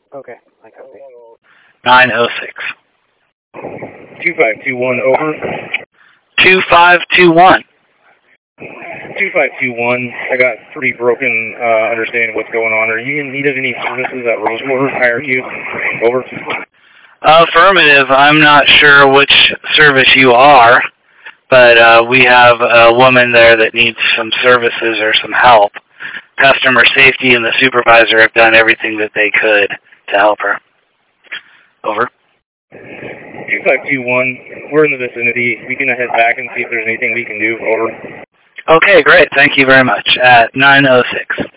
Okay, I copy. 906. 2521, over. 2521. 2521, I got pretty broken understanding what's going on. Are you in need of any services at Rosewater, IRQ? Over. Affirmative. I'm not sure which service you are, but we have a woman there that needs some services or some help. Customer safety and the supervisor have done everything that they could to help her. Over. 2521, we're in the vicinity. We can head back and see if there's anything we can do. Over. Okay, great. Thank you very much. At 906.